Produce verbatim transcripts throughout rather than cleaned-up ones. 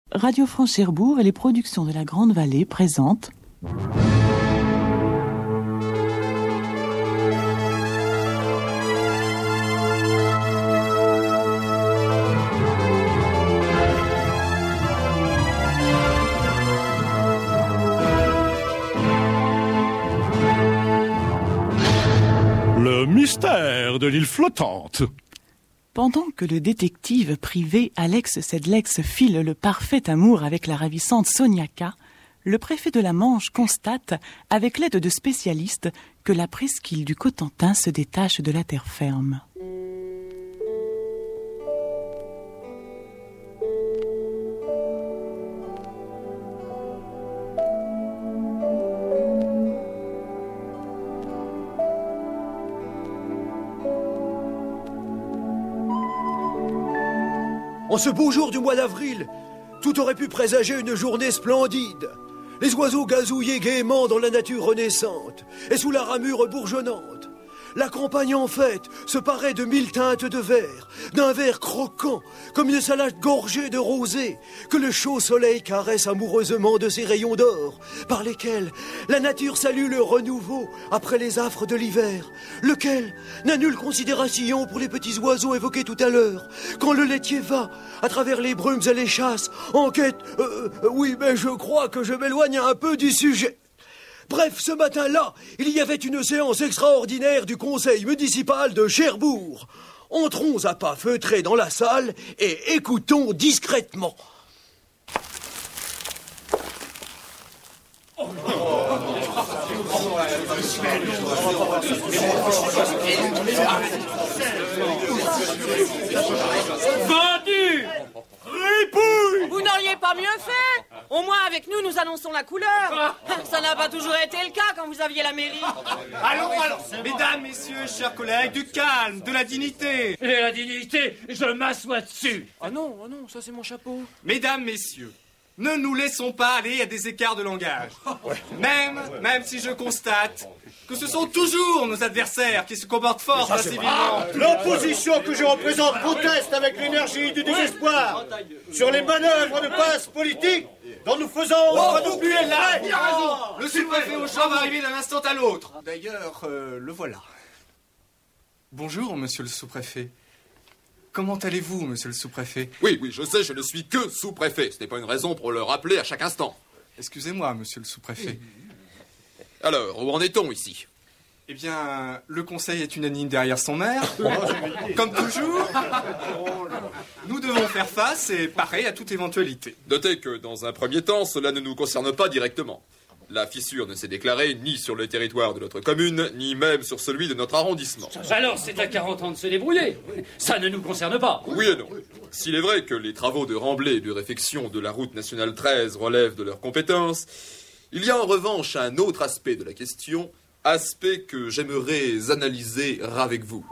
Radio France Cherbourg et les productions de la Grande Vallée présentent... Le mystère de l'île flottante. Pendant que le détective privé Alex Sedlex file le parfait amour avec la ravissante Sonia K, le préfet de la Manche constate, avec l'aide de spécialistes, que la presqu'île du Cotentin se détache de la terre ferme. En ce beau jour du mois d'avril, tout aurait pu présager une journée splendide. Les oiseaux gazouillaient gaiement dans la nature renaissante et sous la ramure bourgeonnante. La campagne en fête se parait de mille teintes de vert, d'un vert croquant, comme une salade gorgée de rosée, que le chaud soleil caresse amoureusement de ses rayons d'or, par lesquels la nature salue le renouveau après les affres de l'hiver, lequel n'a nulle considération pour les petits oiseaux évoqués tout à l'heure, quand le laitier va, à travers les brumes et les chasses, en quête... Euh, oui, mais je crois que je m'éloigne un peu du sujet. Bref, ce matin-là, il y avait une séance extraordinaire du conseil municipal de Cherbourg. Entrons à pas feutrés dans la salle et écoutons discrètement. Vendu! Ripouille! Vous n'auriez pas mieux fait? Au moins avec nous, nous annonçons la couleur. Ça n'a pas toujours été le cas quand vous aviez la mairie. Allons, allons, mesdames, messieurs, chers collègues, du calme, de la dignité. Et la dignité, je m'assois dessus. Ah non, ah non, ça c'est mon chapeau. Mesdames, messieurs, ne nous laissons pas aller à des écarts de langage. Même, même si je constate que ce sont toujours nos adversaires qui se comportent fort civilement. L'opposition que je représente proteste avec l'énergie du désespoir sur les manœuvres de passe politique dont nous faisons... Oh, vous plus là, il a raison. Le sous-préfet Auchan va arriver d'un instant à l'autre. D'ailleurs, euh, le voilà. Bonjour, monsieur le sous-préfet. Comment allez-vous, monsieur le sous-préfet? Oui, oui, je sais, je ne suis que sous-préfet. Ce n'est pas une raison pour le rappeler à chaque instant. Excusez-moi, monsieur le sous-préfet. Alors, où en est-on ici? Eh bien, le conseil est unanime derrière son maire. Comme toujours, nous devons faire face et parer à toute éventualité. Notez que, dans un premier temps, cela ne nous concerne pas directement. La fissure ne s'est déclarée ni sur le territoire de notre commune, ni même sur celui de notre arrondissement. Alors, c'est à quarante ans de se débrouiller. Ça ne nous concerne pas. Oui et non. S'il est vrai que les travaux de remblai et de réfection de la route nationale treize relèvent de leurs compétences, il y a en revanche un autre aspect de la question, aspect que j'aimerais analyser avec vous.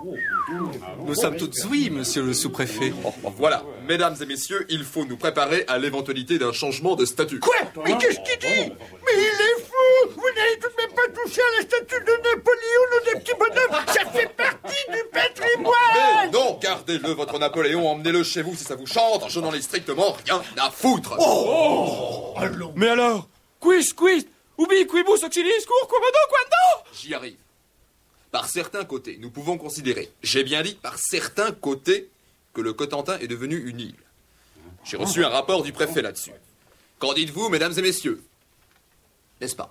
Nous sommes toutes oui, monsieur le sous-préfet. Voilà, mesdames et messieurs, il faut nous préparer à l'éventualité d'un changement de statut. Quoi? Mais qu'est-ce qu'il dit? Mais il est fou! Vous n'allez tout de même pas toucher à la statue de Napoléon ou des petits bonhommes! Ça fait partie du patrimoine! Mais non, gardez-le, votre Napoléon, emmenez-le chez vous si ça vous chante, je n'en ai strictement rien à foutre. Oh, oh allons. Mais alors, quiz, quiz, ubi, quibus, auxilis, cour, quomodo, quando? J'y arrive. Par certains côtés, nous pouvons considérer, j'ai bien dit par certains côtés, que le Cotentin est devenu une île. J'ai reçu un rapport du préfet là-dessus. Qu'en dites-vous, mesdames et messieurs? N'est-ce pas?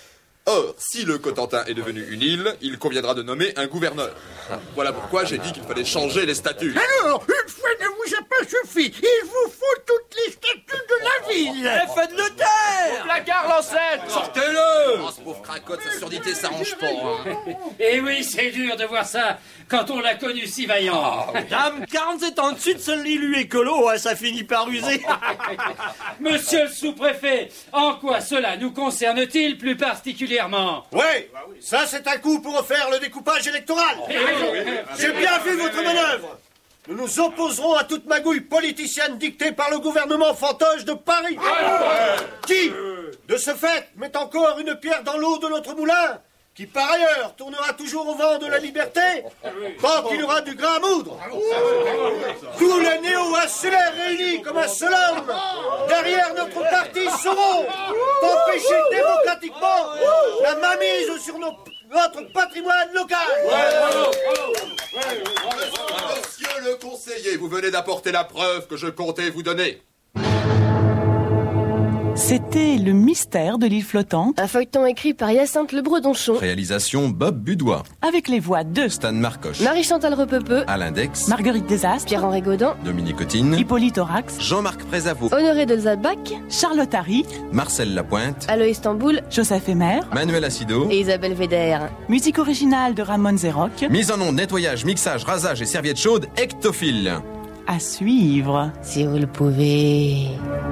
Or, si le Cotentin est devenu une île, il conviendra de nommer un gouverneur. Voilà pourquoi j'ai dit qu'il fallait changer les statuts. Alors, une fois ne vous a pas suffi, il vous faut toutes les statuts de la ville. Effet de notaire. Placard l'ancêtre. Sortez-le! Oh, ce pauvre cracotte, sa surdité s'arrange pas. Hein. Et oui, c'est dur de voir ça quand on l'a connu si vaillant. Oh, dame, quarante-sept ans dessus de seul élu écolo, hein, ça finit par user. Monsieur le sous-préfet, en quoi cela nous concerne-t-il plus particulièrement? Oui, ça c'est un coup pour refaire le découpage électoral. J'ai bien vu votre manœuvre. Nous nous opposerons à toute magouille politicienne dictée par le gouvernement fantoche de Paris. Qui, de ce fait, met encore une pierre dans l'eau de notre moulin, qui par ailleurs tournera toujours au vent de la liberté, tant qu'il y aura du grain à moudre. Tous les néo-insulaires réunis comme un seul homme, derrière saurons d'empêcher démocratiquement la mainmise sur nos, notre patrimoine local. Monsieur le conseiller, vous venez d'apporter la preuve que je comptais vous donner. C'était Le mystère de l'île flottante, Un feuilleton écrit par Hyacinthe Le Bredonchon, Réalisation Bob Budois, avec les voix de Stan Marcoche, Marie-Chantal Repepeux, Alain Dex, Marguerite Desastres, Pierre-Henri Gaudin, Dominique Cotine, Hippolyte Aurax, Jean-Marc Prézavot, Honoré de Zalbach, Charlotte Harry, Marcel Lapointe, Aloïs Tamboul Joseph Emer, Manuel Acido. et Isabelle Véder. musique originale de Ramon Zerroc, Mise en onde, nettoyage, mixage, rasage et serviette chaude, Ectophile. à suivre. Si vous le pouvez.